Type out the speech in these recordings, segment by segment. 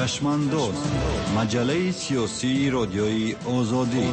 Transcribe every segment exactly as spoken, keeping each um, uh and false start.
چشمانداز، مجله سیاسی رادیوی آزادی.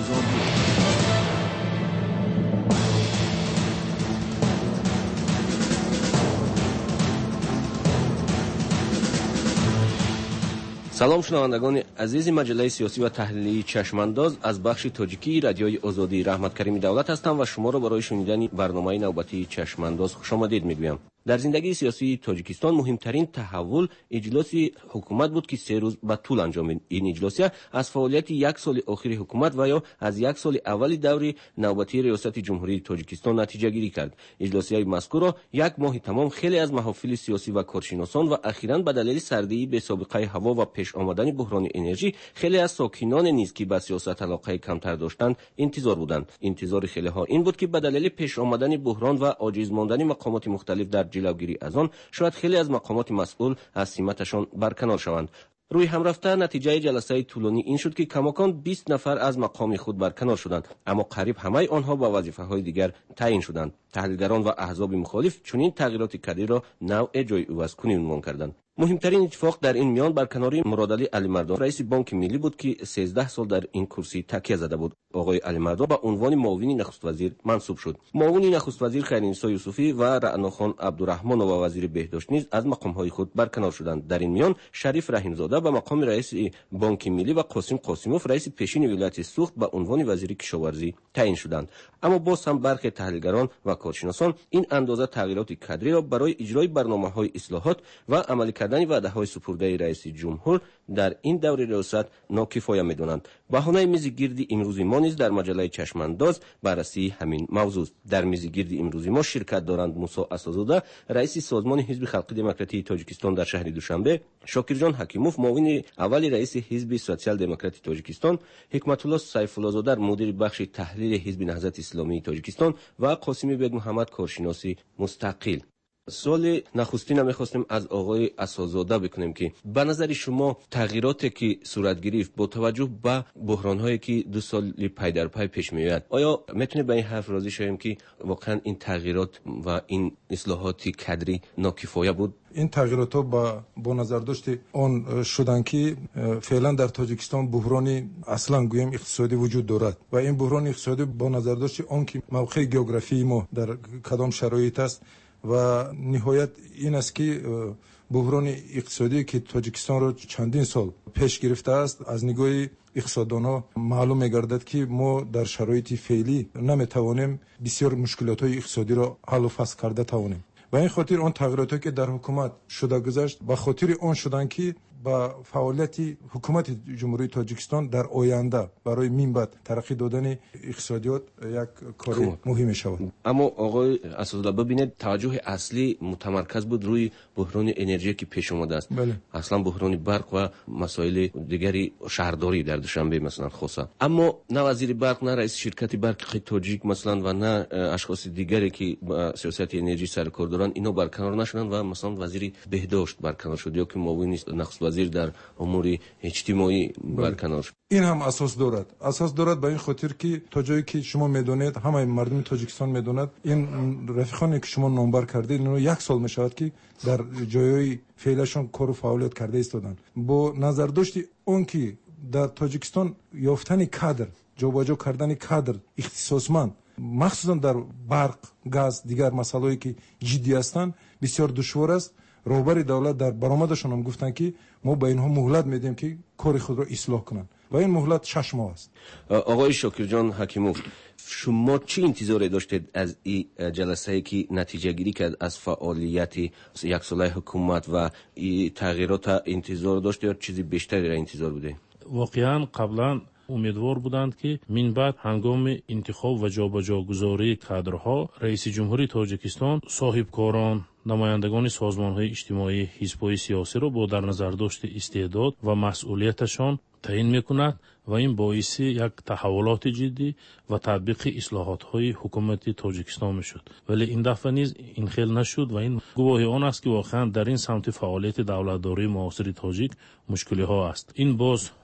سلام شنوندگان عزیز مجله سیاسی و تحلیلی چشمانداز از بخش تاجیکی رادیوی آزادی. رحمت کریمی دولت هستم و شما را برای شنیدن برنامه نوبتی چشمانداز خوش آمدید میگویم. در زندگی سیاسی تاجیکستان مهمترین تحول اجلاس حکومت بود که سه روز به طول انجامید. این اجلاس از فعالیت یک سال آخر حکومت و یا از یک سال اول دوره نوبتی ریاست جمهوری تاجیکستان نتیجه گیری کرد. اجلاس‌های مذکور را یک ماه تمام خیلی از محافل سیاسی و کارشناسان و اخیراً به دلیل سردی به سابقه هوا و پیش آمدن بحران انرژی خیلی از ساکنان نیز که به سیاست علاقه کمتر داشتند انتظار بودند. انتظار خیلی ها این بود که به دلیل پیش آمدن بحران و عاجز ماندن مقامات مختلف در جلوگیری از آن شاید خیلی از مقامات مسئول از سمتشان برکنار شوند. روی هم رفته نتیجه جلسه طولانی این شد که کماکان بیست نفر از مقام خود برکنار شدند، اما قریب همه آنها با وظیفه‌های دیگر تعیین شدند. تحلیلگران و احزاب مخالف چنین تغییرات کدی را نوع جای عوض کنی عنوان کردند. مهمترین اتفاق در این میان برکناری مرادعلی علی مردان رئیس بانک ملی بود که سیزده سال در این کرسی تکیه زده بود. آقای علی مردان به عنوان معاون نخست وزیر منصوب شد. معاون نخست وزیر خیرنسا یوسفی و رعناخان عبدالرحمن و وزیر بهداشت نیز از مقام‌های خود برکنار شدند. در این میان شریف رحیمزاده به مقام رئیس بانک ملی و قاسم قاسموف رئیس پیشین ولایت سوخت به عنوان وزیر کشاورزی تعیین شدند. اما باز هم برخی تحلیلگران و کارشناسان این اندازه تغییرات کادری را برای اجرای برنامه‌های اصلاحات و عملی کردن وعده‌های سپرده رئیس جمهور در این دوره ریاست ناکفایه می‌دانند. بهانه میزگرد امروزی ما نیز در مجله چشمانداز بررسی همین موضوع است. در میزگرد امروزی ما شرکت دارند موسی اسدزاده رئیس سازمان حزب خلق دموکراتی تاجیکستان در شهر دوشنبه، شاکرجان حکیموف معاون اول رئیس حزب سوسیال دموکراتی تاجیکستان، حکمت الله سیف الله زاده مدیر بخش تحلیل حزب نهضت اسلامی تاجیکستان و قاسمی بیگ محمد کارشناس مستقل. سوال نخستین می‌خواستیم از آقای اسدزاده بکنیم که به نظر شما تغییراتی که صورت گرفت با توجه به بحران‌هایی که دو سال پی در پی پیش می‌آید، آیا می‌تونید به این حرف راضی شویم که واقعا این تغییرات و این اصلاحات کادری ناکفایه بود؟ این تغییرات ها با با نظر داشت آن شدن که فعلا در تاجیکستان بحرانی اصلا گویم اقتصادی وجود دارد و این بحران اقتصادی با نظر داشت آن که موقع جغرافی ما در کدام شرایط است و نهایت این است که بحران اقتصادی که تاجیکستان را چندین سال پیش گرفته است از نگاه اقتصاددانان معلوم می‌گردد که ما در شرایط فعلی نمی‌توانیم بسیار مشکلات‌های اقتصادی را حل و فصل کرده توانیم. و این خاطر آن تغییراتی که در حکومت شده گذشت به خاطر آن شدن که با فعالیت حکومت جمهوری تاجیکستان در آینده برای من بعد ترقی دادن اقتصادیات یک کار مهم شود. اما آقای اسدزاده ببینید توجه اصلی متمرکز بود روی بحران انرژی که پیش اومده است. بله. اصلا بحران برق و مسائل دیگری شهرداری در دوشنبه مثلا خاصه، اما نه وزیر برق نه رئیس شرکت برق تاجیک مثلا و نه اشخاص دیگری که با سیاست انرژی سر کار دارن اینا برکنار نشدند و مثلا وزیر بهداشت برکنار شد یا که معاون نخست وزیر در امور اجتماعی برکنار شد. این هم اساس دارد اساس دارد به این خاطر که تا جایی که شما میدونید همه مردم تاجیکستان میدونند این رفیقانی که شما نامبر کردید اینا یک سال میشود که در جایهای فعلشون کار و فعالیت کرده ایستادن. با نظر داشت اون که در تاجیکستان یافتن کادر جابجا کردن کادر اختصاصمند مخصوصا در برق گاز دیگر مسائلی که جدی هستند بسیار دشوار است. رهبر دولت در برآمدشون هم گفتن که ما به اینها مهلت میدیم که کار خود را اصلاح کنند و این مهلت شش ماه است. آقای شاکرجان حکیموف، شما چی انتظاری داشتید از این جلسه که نتیجه گیری کرد از فعالیت یک ساله حکومت و این تغییرات انتظار داشتید یا چیزی بیشتری را انتظار بوده؟ واقعا قبلا امیدوار بودند که من بعد هنگام انتخاب و جابجاگذاری کادرها رئیس جمهوری تاجیکستان صاحبکاران نمایندگان سازمان‌های اجتماعی حزب‌های سیاسی را با در نظر داشت استعداد و مسئولیتشان تعیین می‌کند و این باعث یک تحولات جدی و تطبیق اصلاحات‌های حکومت تاجیکستان می‌شد. ولی این دفعه نیز این خیل نشد و این گواهی آن است که واقعا در این سمت فعالیت دولتداری معاصر تاجیک مشکل‌ها است. این باز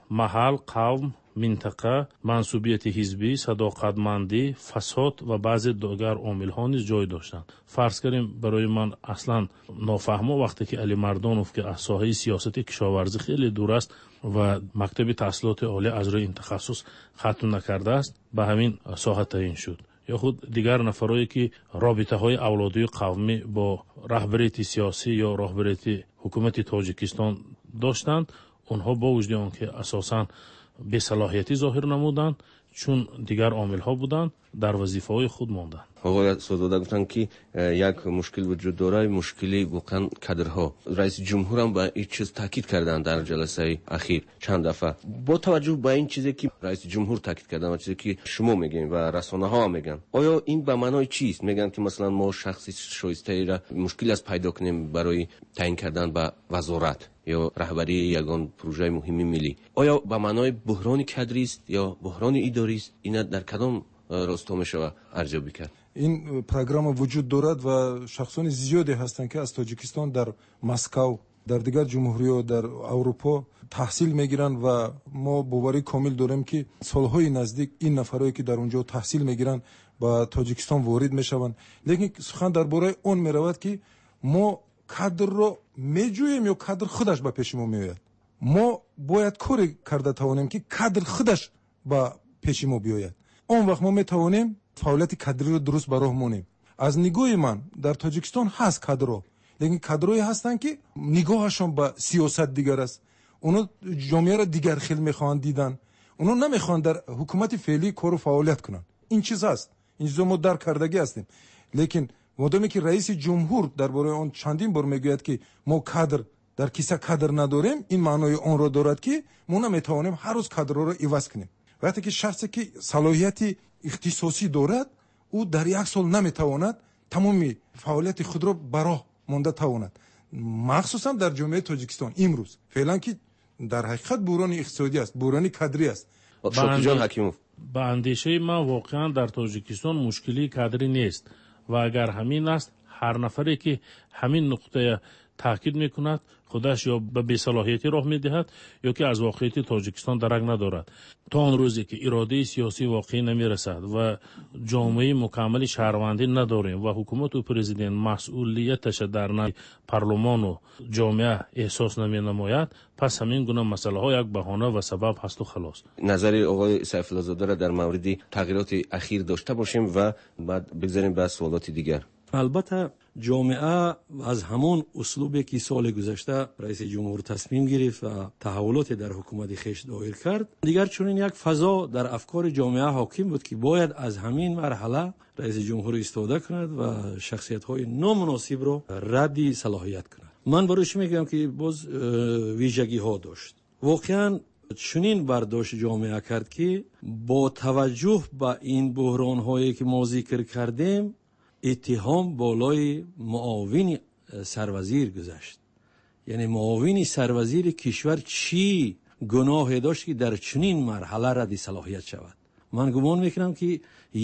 محل، قوم، منطقه، منصوبیت حزبی، صداقتمندی، فساد و بعضی دیگر عامل‌ها نیز جای داشتند. فرض کنیم برای من اصلا نافهمه وقتی که علی مردانوف که از ساحه سیاست کشاورزی خیلی دور است و مکتب تحصیلات عالی از روی این تخصص ختم نکرده است، به همین ساحه تعیین شد. یا خود دیگر نفرایی که رابطه های اولادی قومی با رهبریت سیاسی یا رهبریت حکومت تاجیکستان داشتند، اونها با وجود آنکه اساساً به صلاحیتی ظاهر نمودند، چون دیگر عامل ها بودند، در وظیفه های خود ماندند. آقای سوداده گفتن که یک مشکل وجود داره، مشکلی واقعا کادرها. رئیس جمهور هم به این چیز تاکید کردن در جلسه اخیر چند دفعه. با توجه به این چیزی که رئیس جمهور تاکید کردن و چیزی که شما میگین و رسانه ها هم میگن، آیا این به معنای چیست؟ میگن که مثلا ما شخصی شایسته را مشکل از پیدا کنیم برای تعیین کردن به وزارت یا رهبری یگان پروژه مهمی ملی. آیا به معنای بحران کادری است یا بحران اداری است؟ اینا در کدام راستا میشه ارزیابی کرد؟ این پروگرام وجود دارد و شخصان زیادی هستند که از تاجیکستان در مسکو، در دیگر جمهوری‌ها در اروپا تحصیل میگیرند و ما باوری کامل داریم که سالهای نزدیک این نفرایی که در اونجا تحصیل میگیرند با تاجیکستان وارد میشوند. لیکن سخن درباره اون میرود که ما کادر رو میجوییم یا کادر خودش به پیش ما میآید. ما باید کاری کرده توانیم که کادر خودش به پیش ما بیاید. اون وقت ما میتوانیم فعالیت کادری رو درست براه مونیم. از نگاه من در تاجیکستان هست کادرها، لیکن کادرایی هستن که نگاهشون به سیاست دیگر است. اونا جامعه را دیگر خیلی میخوان دیدن. اونا نمیخوان در حکومت فعلی کار و فعالیت کنن. این چیز هست. این چیزا ما در کردگی هستیم. لیکن مادامی که رئیس جمهور درباره اون چندین بار میگوید که ما کادر در کیسه کادر نداریم، این معنای اون را دارد که ما نمیتوانیم هر روز کادرها را عوض کنیم. وقتی که شخصی که صلاحیت اختصاصی دارد، او در یک سال نمیتواند تمامی فعالیت خود را براه مانده تواند. مخصوصا در جامعه تاجیکستان امروز فعلا که در حقیقت بحران اقتصادی است، بحران کادری است. شکر جان حکیموف، به اندیشه ما واقعا در تاجیکستان مشکلی کادری نیست و اگر همین است، هر نفری که همین نقطه تاکید میکند خودش یا به بی‌صلاحیتی راه میدهد یا که از واقعیت تاجیکستان درک ندارد. تا آن روزی که اراده سیاسی واقعی نمیرسد و جامعه مکمل شهروندی نداریم و حکومت و پرزیدنت مسئولیتش در نزد پارلمان و جامعه احساس نمی نماید، پس همین گونه مسئله ها یک بهانه و سبب هست و خلاص. نظر آقای سیف الله زاده را در مورد تغییرات اخیر داشته باشیم و بعد بگذاریم به سوالات دیگر. البته جامعه از همون اسلوبی که سال گذشته رئیس جمهور تصمیم گرفت و تحولات در حکومت خیش دایر کرد، دیگر چنین یک فضا در افکار جامعه حاکم بود که باید از همین مرحله رئیس جمهور استفاده کند و شخصیت‌های نامناسب را رد صلاحیت کند. من برایش میگم که باز ویژگی‌ها داشت. واقعاً چنین برداشت جامعه کرد که با توجه به این بحران‌هایی که ما ذکر کردیم، اتهام بالای معاون سروزیر گذشت. یعنی معاون سروزیر کشور چی گناه داشت که در چنین مرحله رد صلاحیت شود؟ من گمان میکنم که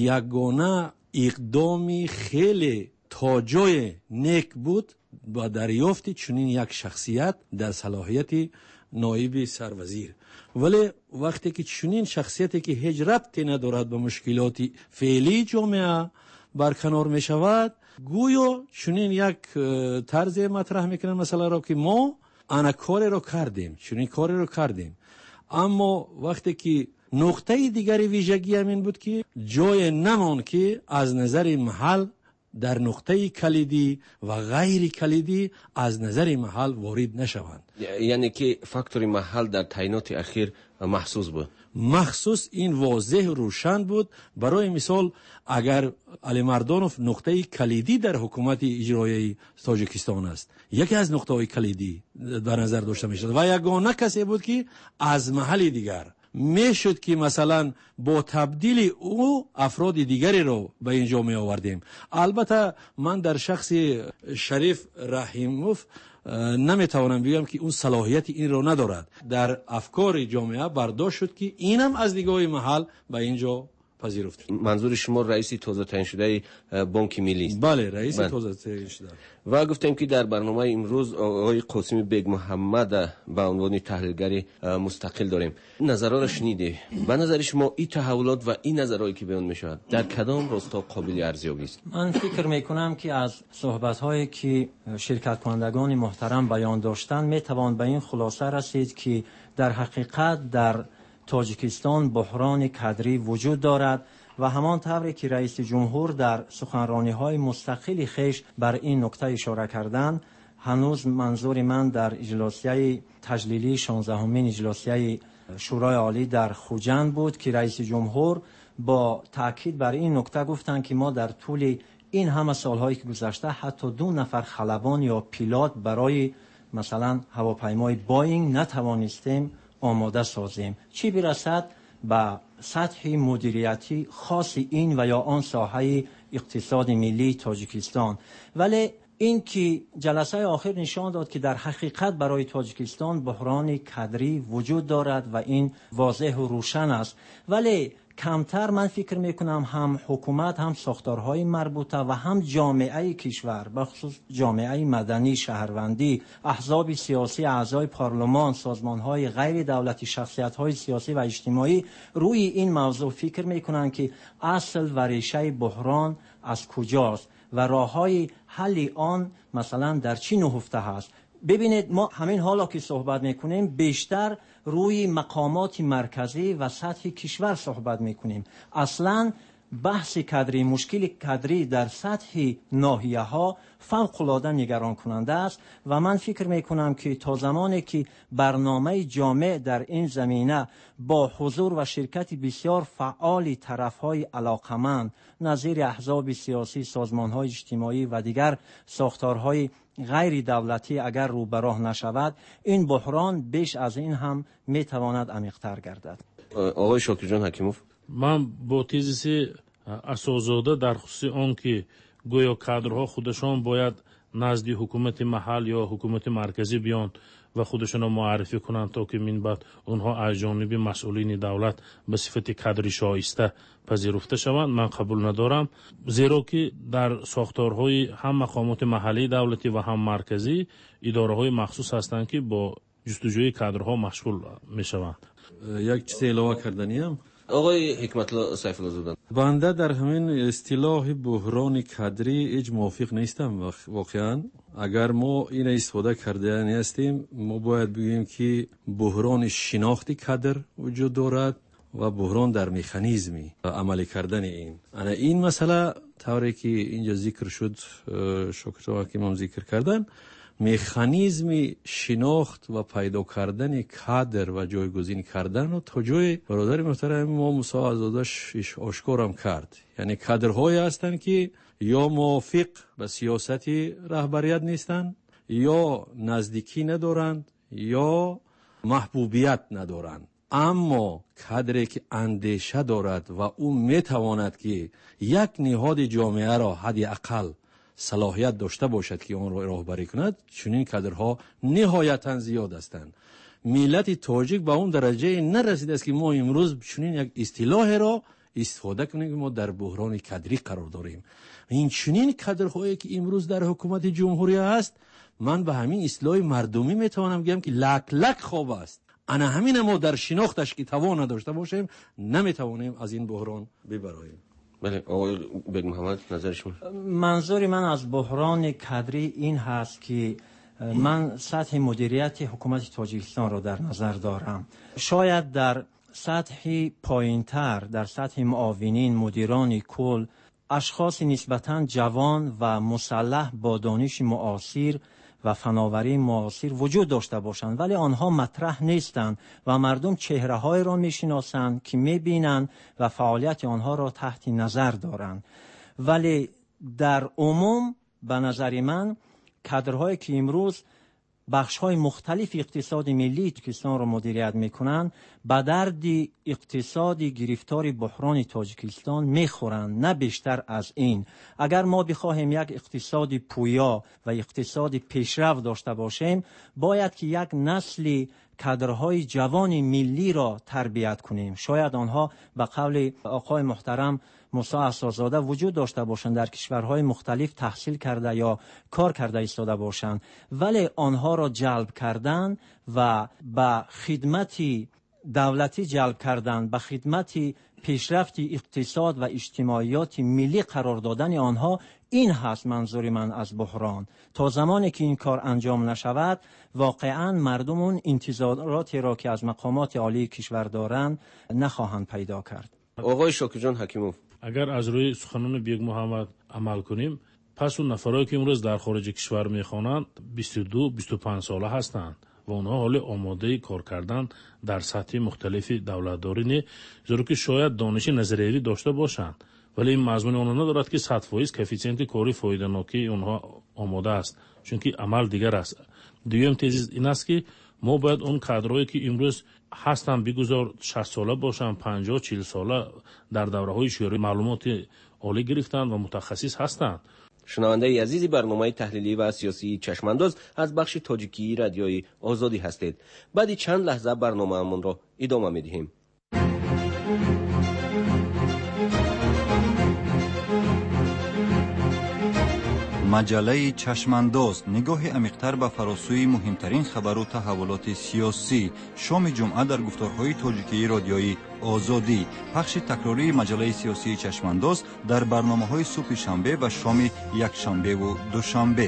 یگانه اقدامی خیلی تا جای نیک بود با دریافت چنین یک شخصیت در صلاحیت نایب سروزیر. ولی وقتی که چنین شخصیتی که هیچ ربطی ندارد به مشکلات فعلی جامعه برکنار می شود، گویا چنین یک طرز مطرح میکنن مثلا را که ما انا کاری رو کردیم، چنین کاری رو کردیم. اما وقتی که نقطه دیگری ویژگی همین بود که جای نمان که از نظر محل در نقطه کلیدی و غیر کلیدی از نظر محل وارد نشوند. یعنی که فاکتور محل در تعیینات اخیر محسوس بود. مخصوص این واضح روشن بود. برای مثال اگر علی مردانوف نقطه کلیدی در حکومت اجرایی تاجیکستان است، یکی از نقطه‌های کلیدی در نظر داشته میشد و یگانه کسی بود که از محل دیگر میشد که مثلا با تبدیل او افراد دیگری رو به این جامعه آوردیم. البته من در شخص شریف رحیموف نمیتوانم بگم که اون صلاحیت این رو ندارد. در افکار جامعه برداشت شد که اینم از نگاه محل به اینجا پذیرفت. منظور شما رئیس تازه تعیین شده بانک ملی است؟ بله، رئیس تازه تعیین شده. و گفتیم که در برنامه امروز آقای قاسمی بیگ محمد به عنوان تحلیلگر مستقل داریم. نظرها را شنیده. به نظر شما این تحولات و این نظرهایی که بیان میشود در کدام راستا قابل ارزیابی است؟ من فکر میکنم که از صحبت‌هایی که شرکت کنندگان محترم بیان داشتن میتوان به این خلاصه رسید که در حقیقت در تاجیکستان بحران کادری وجود دارد و همان طوری که رئیس جمهور در سخنرانی‌های مستقلی خیش بر این نکته اشاره کردند، هنوز منظور من در اجلاسیه تجلیلی شانزدهمین اجلاسیه شورای عالی در خوجند بود که رئیس جمهور با تاکید بر این نکته گفتند که ما در طول این همه سال‌هایی که گذشته حتی دو نفر خلبان یا پیلوت برای مثلا هواپیمای باینگ نتوانستیم آماده سازیم، چی برسد به سطح مدیریتی خاص این و یا آن ساحه اقتصاد ملی تاجیکستان. ولی این که جلسه آخر نشان داد که در حقیقت برای تاجیکستان بحران کادری وجود دارد و این واضح و روشن است، ولی کمتر من فکر میکنم هم حکومت، هم ساختارهای مربوطه و هم جامعه کشور، بخصوص جامعه مدنی، شهروندی، احزاب سیاسی، اعضای پارلمان، سازمانهای غیر دولتی، شخصیت‌های سیاسی و اجتماعی روی این موضوع فکر میکنن که اصل و ریشه بحران از کجاست و راههای حل آن مثلا در چی نهفته هست. ببینید، ما همین حالا که صحبت میکنیم بیشتر روی مقامات مرکزی و سطح کشور صحبت میکنیم. اصلا بحث کادری، مشکل کادری در سطح ناحیه ها فوق العاده نگران کننده است و من فکر میکنم که تا زمانی که برنامه جامع در این زمینه با حضور و شرکت بسیار فعال طرفهای علاقمند نظیر احزاب سیاسی، سازمانهای اجتماعی و دیگر ساختارهای غیر دولتی اگر رو به راه نشود، این بحران بیش از این هم میتواند عمیق‌تر گردد. آقای شاکر جان حکیموف، من با تیزیس اساسزاده در خصوص آن که گویا کادرها خودشان باید نزد حکومت محل یا حکومت مرکزی بیان و خودشان را معرفی کنند تا که من بعد اونها از جانب مسئولین دولت به صفت کادری شایسته پذیرفته شوند، من قبول ندارم. زیرا که در ساختارهای هم مقامات محلی دولتی و هم مرکزی اداره‌های مخصوص هستند که با جستجوی کادرها مشغول میشوند. یک چیز علاوه کردنیم آقای حکمت الله سیف الله زاده، بنده در همین اصطلاح بحران کادری هیچ موافق نیستم. واقعا اگر ما این استفاده کرده نیستیم، ما باید بگیم که بحران شناختی کادر وجود دارد و بحران در مکانیزمی عملی کردن این. انا این مسئله طوری که اینجا ذکر شد، شکر که ما ذکر کردن، مکانیزم شناخت و پیدا کردن کادر و جایگزین کردن و تا جای برادر محترم ما موسی آزادش آشکارم کرد. یعنی کادرهایی هستند که یا موافق به سیاست رهبریت نیستند، یا نزدیکی ندارند، یا محبوبیت ندارند. اما کادری که اندیشه دارد و او میتواند که یک نهاد جامعه را حد اقل صلاحیت داشته باشد که آن را راهبری کند، چنین کادرها نهایتا زیاد هستند. ملت تاجیک به اون درجه نرسیده است که ما امروز چنین یک اصطلاح را استفاده کنیم که ما در بحران کادری قرار داریم. این چنین کادرهایی که امروز در حکومت جمهوری است، من به همین اصطلاح مردمی میتوانم بگم که لک لک خواب است. انا همین ما در شناختش که توان نداشته باشیم، نمیتوانیم از این بحران ببراییم. بله، آقای بیگ محمد نظر شما؟ منظور من از بحران کادری این هست که من سطح مدیریت حکومت تاجیکستان را در نظر دارم. شاید در سطح پایینتر، در سطح معاونین، مدیران کل، اشخاص نسبتاً جوان و مسلح با دانش معاصر و فناوری معاصر وجود داشته باشند، ولی آنها مطرح نیستند و مردم چهره های را میشناسند که میبینند و فعالیت آنها را تحت نظر دارند. ولی در عموم به نظر من کادرهایی که امروز بخش‌های مختلف اقتصاد ملی تاجیکستان را مدیریت می‌کنند، به درد اقتصادی گرفتار بحران تاجیکستان می‌خورند، نه بیشتر از این. اگر ما بخواهیم یک اقتصاد پویا و اقتصاد پیشرفت داشته باشیم، باید که یک نسل کادرهای جوان ملی را تربیت کنیم. شاید آنها به قول آقای محترم موسی اساس‌زاده وجود داشته باشند، در کشورهای مختلف تحصیل کرده یا کار کرده ایستاده باشند، ولی آنها را جلب کردن و به خدمت دولتی جلب کردن، به خدمت پیشرفت اقتصاد و اجتماعیات ملی قرار دادن آنها، این هست منظور من از بحران. تا زمانی که این کار انجام نشود واقعا مردم اون انتظاراتی را که از مقامات عالی کشور دارند نخواهند پیدا کرد. آقای شاکر جان حکیموف، اگر از روی سخنان بیگ محمد عمل کنیم، پس اون نفرایی که امروز در خارج کشور میخوانند بیست و دو بیست و پنج ساله هستند و اونها حال آماده کار کردن در سطح مختلف دولتداری نه، زیرا که شاید دانش نظریه‌ای داشته باشند ولی این مضمون اونها ندارد که صد فایز کوفیسینت کاری فایده‌ناکی اونها آماده است، چون که عمل دیگر است. دویم تزیز این است که ما باید اون کادرایی که امروز هستن بگذار شصت ساله باشن، پنجاه چهل ساله در دوره‌های شوری معلومات عالی گرفتن و متخصص هستند. شنونده عزیزی برنامه تحلیلی و سیاسی چشمانداز از بخش تاجیکی رادیوی آزادی هستید. بعد چند لحظه برنامه‌مون را ادامه می‌دهیم. مجله چشمانداز، نگاه عمیق‌تر به فراسوی مهمترین خبر و تحولات سیاسی. شام جمعه در گفتارهای تاجیکی رادیویی آزادی. پخش تکراری مجله سیاسی چشمانداز در برنامه‌های صبح شنبه و شام یکشنبه و دوشنبه.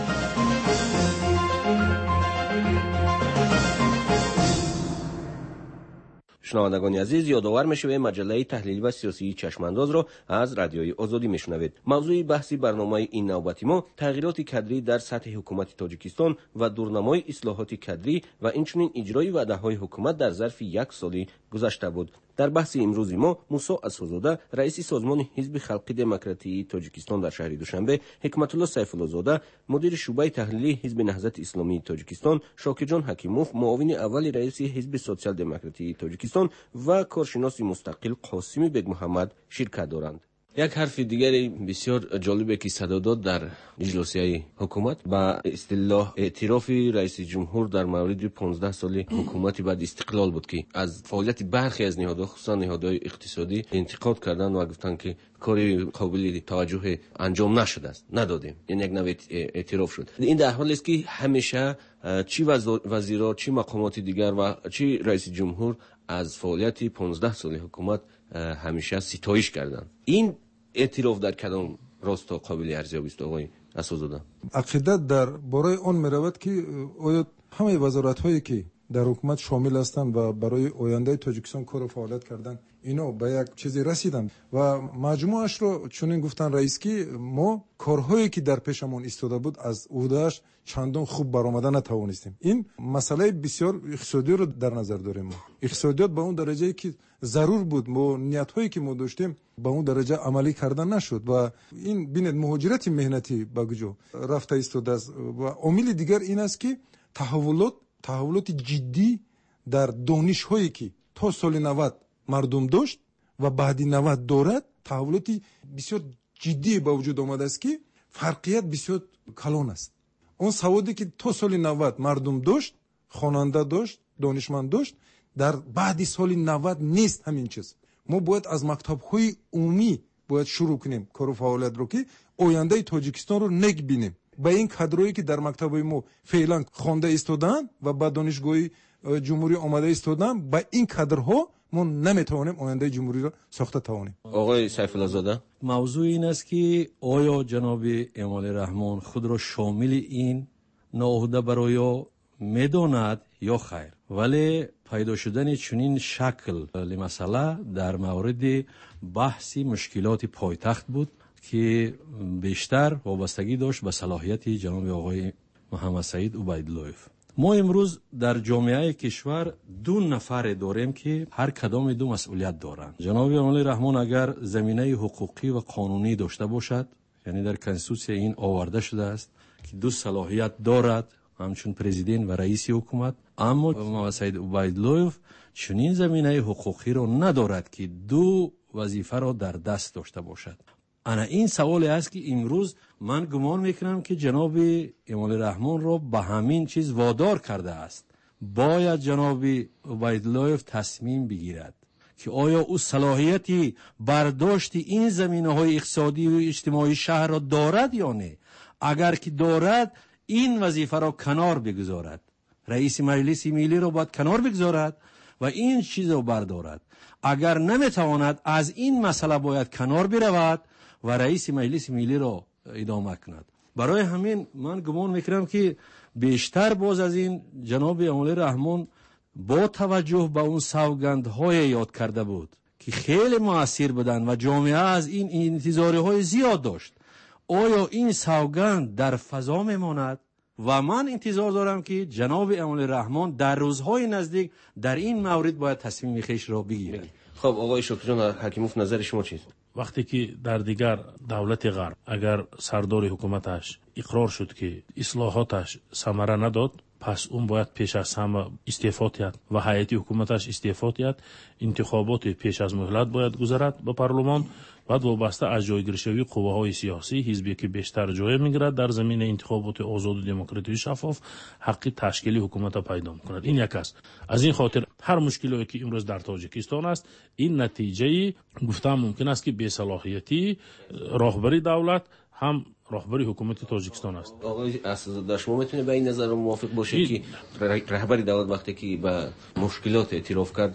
شنوندگان عزیز، یادآور می‌شویم مجله تحلیلی و سیاسی چشمانداز را از رادیوی آزادی میشنوید. موضوع بحثی برنامه این نوبتی ما تغییرات کادری در سطح حکومت تاجیکستان و دورنمای اصلاحات کادری و اینچنین اجرای وعده‌های حکومت در ظرف یک سال گذشته بود. در بحث امروزی ما موسی اساس‌زاده، رئیس سازمان حزب خلقی دموکراتی تاجیکستان در شهر دوشنبه، حکمت الله سیف الله زاده، مدیر شعبه تحلیلی حزب نهضت اسلامی تاجیکستان، شاکر جان حکیموف، معاون اول رئیس حزب سوسیال دموکراتی تاجیکستان و کارشناس مستقل قاسمی بیگ محمد شرکت دارند. یک حرف دیگری بسیار جالبه که صدا داد در اجلاسیه حکومت با اصطلاح اعتراف رئیس جمهور در مورد پانزده سال حکومت بعد استقلال بود که از فعالیت برخی از نهادها خصوصا نهادهای اقتصادی انتقاد کردن و گفتن که کاری قابل توجه انجام نشده است، ندادیم. یعنی یک نوع اعتراف شد. این در حالی است که همیشه چی وزیرا، چی مقامات دیگر و چی رئیس جمهور از فعالیت پانزده سال حکومت همیشه ستایش کردن. این اعتراف در کدام راستا قابل ارزیابی است آقای اساس‌زاده؟ عقیدت در برای آن می‌رود که آیا همه وزارت‌هایی که در حکومت شامل هستند و برای آینده تاجیکستان کار و فعالیت کردن، اینا به یک چیزی رسیدن و مجموعش رو چون گفتن رئیس که ما کارهایی که در پیشمون ایستاده بود از عهده‌اش چندان خوب برآمده نتوانستیم. این مسئله بسیار اقتصادی رو در نظر داریم. ما اقتصادیات به اون درجه‌ای که ضرور بود، ما نیت‌هایی که ما داشتیم به اون درجه عملی کردن نشد و این ببینید مهاجرت مهنتی به کجا رفته ایستاده است. و عامل دیگر این است که تحولات تحولات جدی در دانش‌هایی که تا سال نود مردم داشت و بعدی نود دارد، تحولات بسیار جدی به وجود آمده است که فرقیت بسیار کلان است. اون سوادی که تا سال نود مردم داشت، خواننده داشت، دانشمند داشت، در بعدی سال نود نیست همین چیز. ما باید از مکتب‌های عمومی باید شروع کنیم کار و فعالیت رو که آینده تاجیکستان رو نگبینیم. با این کادرایی که در مکتب‌های ما فعلا خوانده ایستادن و با دانشگاهی جمهوری آماده ایستادن، با این کادرها ما نمیتوانیم آینده جمهوری را ساخته توانیم. آقای سیف الله زاده، موضوع این است که آیا جناب امال رحمان خود را شامل این ناهده برای میداند یا خیر؟ ولی پیدا شدن چنین شکل مسئله در مورد بحث مشکلات پایتخت بود که بیشتر وابستگی داشت به صلاحیت جناب آقای محمد سعید عبیداللهیف. ما امروز در جامعه کشور دو نفر داریم که هر کدام دو مسئولیت دارند. جناب امال رحمان اگر زمینه حقوقی و قانونی داشته باشد، یعنی در کنستیتوسیون این آورده شده است که دو صلاحیت دارد، همچون پرزیدنت و رئیس حکومت، اما محمد سعید عبیداللهیف چنین زمینه حقوقی را ندارد که دو وظیفه را در دست داشته باشد. انا این سوال است که امروز من گمان میکنم که جناب امال رحمان را به همین چیز وادار کرده است باید جناب عبیداللهیف تصمیم بگیرد که آیا او صلاحیتی برداشت این زمینه‌های اقتصادی و اجتماعی شهر را دارد یا نه. اگر که دارد این وظیفه را کنار بگذارد، رئیس مجلس ملی را باید کنار بگذارد و این چیز را بردارد. اگر نمیتواند از این مسئله باید کنار برود و رئیس مجلس ملی را ادامه کند. برای همین من گمان میکنم که بیشتر باز از این جناب امالی رحمان با توجه به اون سوگندهای یاد کرده بود که خیلی مؤثر بودند و جامعه از این انتظارهای زیاد داشت. آیا این سوگند در فضا میماند؟ و من انتظار دارم که جناب امالی رحمان در روزهای نزدیک در این مورد باید تصمیم خیش را بگیرد. خب آقای شکرجان حکیموف، نظر شما چیست؟ وقتی که در دیگر دولت غرب اگر سردار حکومتش اقرار شد که اصلاحاتش ثمره نداد، پس اون باید پیش از همه استعفا دهد و هیئت حکومتش استعفا دهد. انتخابات پیش از مهلت باید گذرد به پارلمان. بعد وابسته از جایگیری قوه‌های سیاسی، حزبی که بیشتر جای میگیرد در زمین انتخابات آزاد و دموکراتیک شفاف حق تشکیل حکومت را پیدا میکند. این یک است. از این خاطر هر مشکلی که امروز در تاجیکستان است، این نتیجه گفتم ممکن است که بی‌صلاحیتی راهبری دولت هم راهبری حکومت تاجیکستان است. آقای اسدزاده، شما میتونه به این نظر موافق باشید که رهبری دولت وقتی که به مشکلات اعتراف کرد،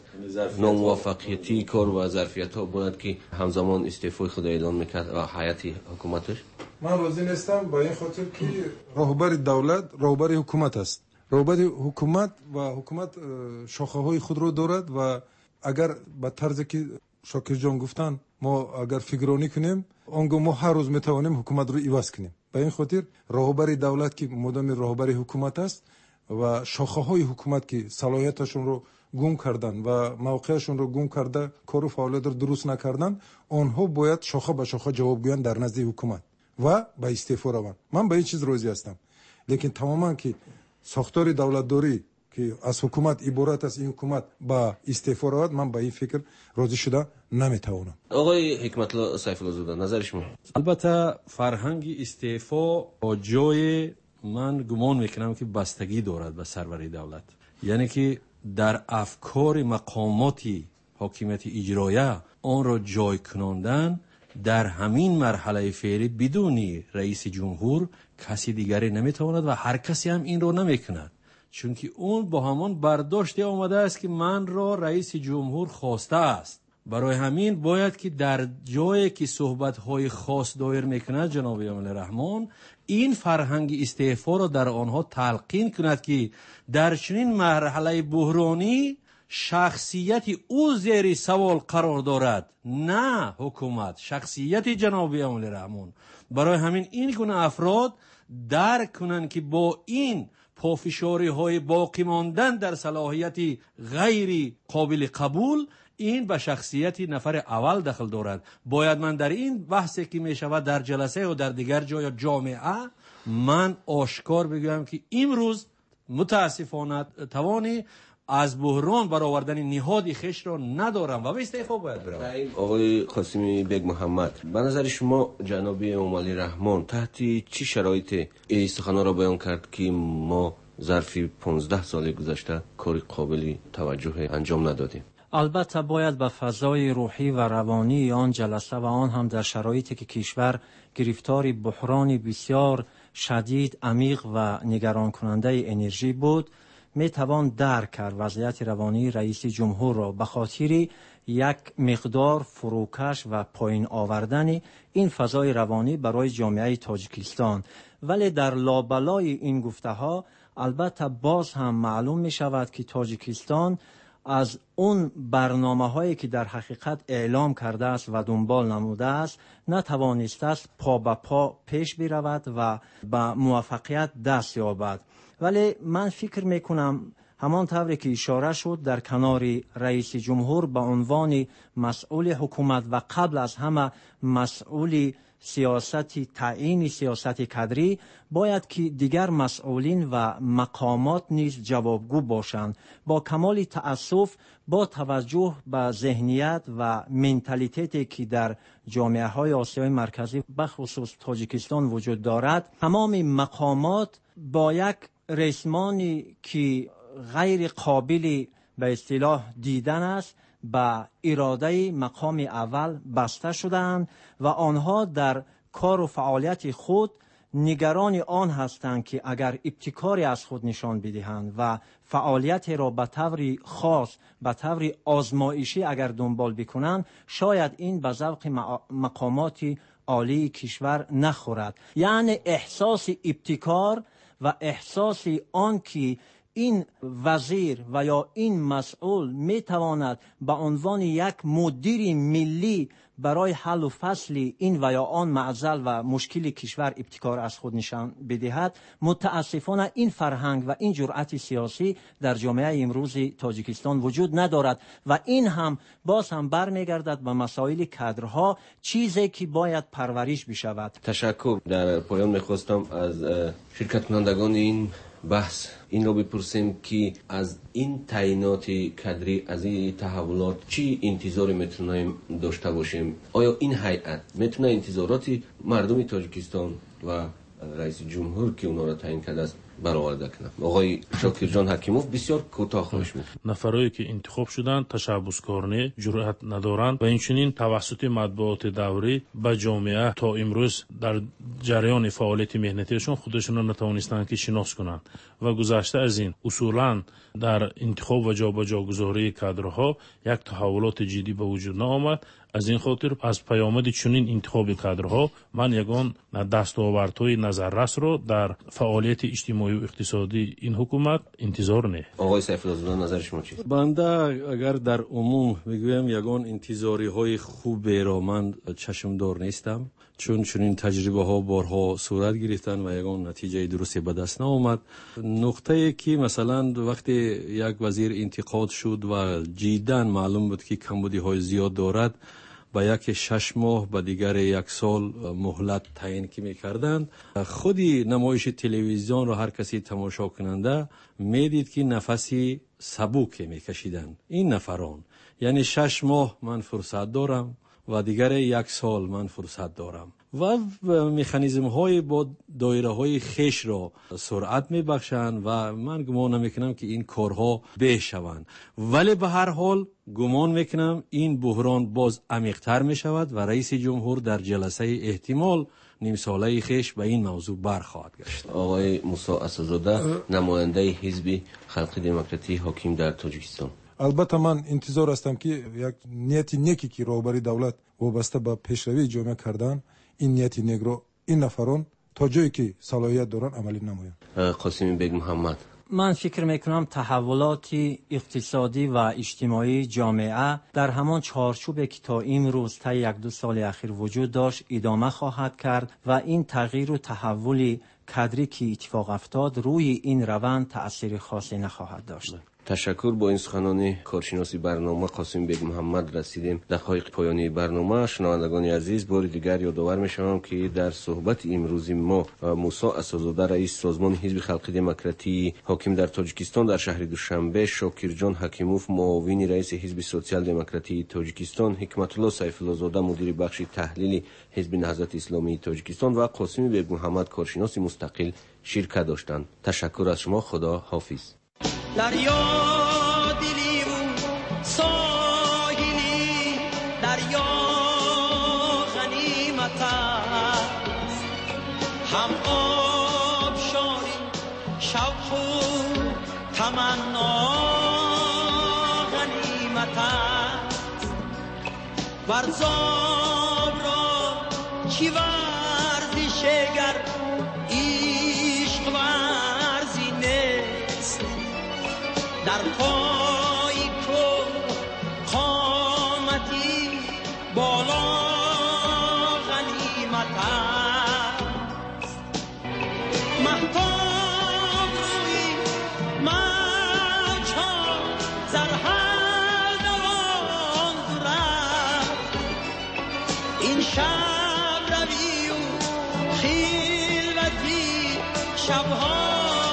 ناموفقیتی کار و ظرفیت ها بود که همزمان استعفای خود اعلان میکرد و هیئت حکومتش؟ من راضی نیستم با این خاطر که راهبر دولت راهبر حکومت است. راهبر حکومت و حکومت شاخه های خود رو دارد و اگر به طرزی که شاکر جان گفتن ما اگر فکرانی کنیم، آنگاه ما هر روز میتوانیم حکومت رو عوض کنیم. به این خاطر راهبر دولت که مدام راهبر حکومت است و شاخه های حکومت که صلاحیتشون رو گم کردن و موقعشون رو گم کرده، کار و فعالیت رو درست نکردن، آنها باید شاخه به شاخه جواب گویند در نزد حکومت و به استعفا روند. من به این چیز راضی هستم. لیکن تماما که ساختار دولت داری که از حکومت عبارت است، این حکومت با استعفا رود، من با این فکر راضی شده نمیتوانم. آقای حکمت الله سیف الله زاده، نظر شما؟ البته فرهنگ استعفا با جای من گمان میکنم که بستگی دارد به سروری دولت. یعنی که در افکار مقاماتی حاکمیت اجرایه آن را جای کناندن در همین مرحله فعلی بدون رئیس جمهور کسی دیگری نمیتواند و هر کسی هم این را نمیکند، چون که اون با همان برداشته آمده است که من را رئیس جمهور خواسته است. برای همین باید که در جایی که صحبت‌های خاص دایر میکند جناب امالی رحمان این فرهنگ استعفا را در آنها تلقین کند که در چنین مرحله بحرانی شخصیت او زیر سوال قرار دارد، نه حکومت، شخصیت جناب امالی رحمان. برای همین این گونه افراد درک کنند که با این پافشاری های باقی ماندن در صلاحیت غیر قابل قبول این به شخصیت نفر اول دخل دارد. باید من در این بحثی که می شود در جلسه و در دیگر جای جامعه من آشکار بگویم که امروز متاسفانه توانی از بحران برآوردن نهاد خیش را ندارم و به استعفا باید بروم. آقای قاسمی بیگ محمد، به نظر شما جناب امالی رحمان تحت چه شرایط این سخن‌ها را بیان کرد که ما ظرف پانزده سال گذشته کار قابل توجه انجام ندادیم؟ البته باید به فضای روحی و روانی آن جلسه و آن هم در شرایطی که کشور گرفتار بحران بسیار شدید، عمیق و نگران کننده انرژی بود، می توان درک کرد وضعیت روانی رئیس جمهور را به خاطر یک مقدار فروکش و پایین آوردن این فضای روانی برای جامعه تاجیکستان. ولی در لابلای این گفته ها البته باز هم معلوم می شود که تاجیکستان از اون برنامه هایی که در حقیقت اعلام کرده است و دنبال نموده است نتوانسته است پا به پا پیش برود و به موفقیت دست یابد. ولی من فکر میکنم همان طوری که اشاره شد در کنار رئیس جمهور به عنوان مسئول حکومت و قبل از همه مسئول سیاستی تعیین سیاست کادری باید که دیگر مسئولین و مقامات نیز جوابگو باشند. با کمال تأسف با توجه به ذهنیت و منتالیتیتی که در جامعه های آسیای مرکزی به خصوص تاجیکستان وجود دارد، تمام مقامات با یک رسمانی که غیر قابل به اصطلاح دیدن است به اراده مقام اول بسته شدند و آنها در کار و فعالیت خود نگران آن هستند که اگر ابتکاری از خود نشان بدهند و فعالیت را به طور خاص به طور آزمایشی اگر دنبال بکنند، شاید این به ذوق مقامات عالی کشور نخورد. یعنی احساس ابتکار و احساس آن که این وزیر و یا این مسئول می تواند به عنوان یک مدیر ملی برای حل و فصل این و یا آن معضل و مشکل کشور ابتکار از خود نشان بدهد، متاسفانه این فرهنگ و این جرأت سیاسی در جامعه امروز تاجیکستان وجود ندارد و این هم باز هم برمیگردد به مسائل کادرها، چیزی که باید پرورش بشود. تشکر. در پایان میخواستم از شرکت کنندگان این بحث این رو بپرسیم که از این تعیینات کادری، از این تحولات چی انتظاری میتونیم داشته باشیم؟ آیا این هیئت میتونه انتظارات مردم تاجیکستان و رئیس جمهور که اونا را تعیین کرده است برآورده کنه؟ آقای شاکر جان حکیموف بسیار کوتاه خواهش می‌کنم. نفرایی که انتخاب شدند تشبثکارانه، جرأت ندارند و اینچنین توسط مطبوعات دوری به جامعه تا امروز در جریان فعالیت مهنتیشون خودشون را نتوانستند که شناس کنند و گذشته از این اصولا در انتخاب و جابجاگذاری کادرها یک تحولات جدی به وجود نآمد. از این خاطر از پیامد چنین انتخاب کادرها من یگان دستاوردهای نظررس را در فعالیت اجتماعی و اقتصادی این حکومت انتظار نه. آقای سیف الله زاده نظر شما چیست؟ بنده اگر در عموم بگویم یگان انتظاری های خوب را من چشمدار نیستم، چون چنین تجربه ها بارها صورت گرفتن و یگان نتیجه درستی به دست نآمد. نقطه ای که مثلا وقتی یک وزیر انتقاد شد و جداً معلوم بود که کمبودی های زیاد دارد، با یک شش ماه با دیگر یک سال مهلت تعیین که می‌کردند، خودی نمایش تلویزیون را هر کسی تماشا کننده میدید که نفسی سبک میکشیدند این نفران. یعنی شش ماه من فرصت دارم و دیگر یک سال من فرصت دارم و مکانیزم های با دایره های خیش را سرعت می بخشند و من گمان میکنم که این کارها بشوند، ولی به هر حال گمان میکنم این بحران باز عمیق‌تر می شود و رئیس جمهور در جلسه احتمال نیم ساله خیش به این موضوع برخواهد گشت. آقای موسی اسدزاده نماینده حزب خلق دموکراتی حاکم در تاجیکستان: البته من انتظار هستم که یک نیت نیکی که رهبری دولت وابسته به پیشروی جامعه کردن، این نیت نیک رو این نفران تا جایی که صلاحیت دارن عملی نمایند. قاسم بیگ محمد: من فکر میکنم تحولات اقتصادی و اجتماعی جامعه در همان چارچوبی که تا امروز تا یک دو سال اخیر وجود داشت ادامه خواهد کرد و این تغییر و تحول کادری که اتفاق افتاد روی این روند تأثیر خاصی نخواهد داشت. تشکر. با این سخنان کارشناس برنامه قاسم بیگ محمد رسیدیم دقایق پایانی برنامه. شنوندگان عزیز، بار دیگر یادآور می‌شوم که در صحبت امروزی ما موسی اسدزاده رئیس سازمان حزب خلق دموکراتی حاکم در تاجیکستان در شهر دوشنبه، شاکر جان حکیموف معاون رئیس حزب سوسیال دموکراتی تاجیکستان، حکمت الله سیف الله زاده مدیر بخش تحلیلی حزب نهضت اسلامی تاجیکستان و قاسم بیگ محمد کارشناس مستقل شرکت داشتند. تشکر از شما. خدا حافظ. دریا دلی و ساحلی، دریا غنیمت است، هم آب شاری شوق و تمنا غنیمت است. ورزاب را چی ورزش گر عشق ورزی نیست، در پای کو قامتی بالا غنیمت است. مهتاب روی موجها زرهر دوان دورد، این شب روی و خلوتی شبها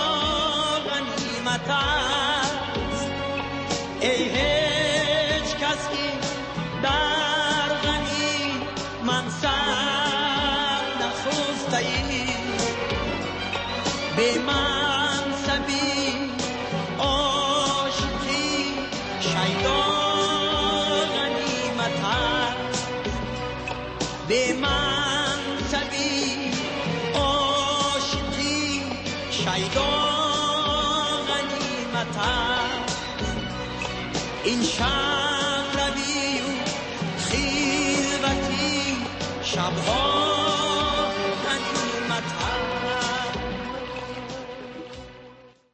غنیمت است. ای هیچ کس که در غنی منصب نخسته ای، به منصبی است این شهر